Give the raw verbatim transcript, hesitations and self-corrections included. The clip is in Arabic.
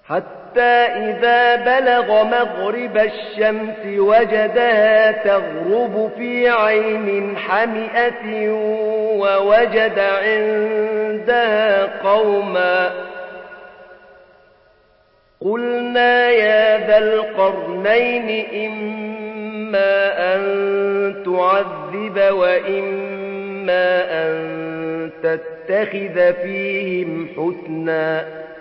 حتى إذا بلغ مغرب الشمس وجدها تغرب في عين حمئة ووجد عندها قوما قلنا يا ذا القرنين إما أن تعذب وإما أن تتخذ فيهم حسنا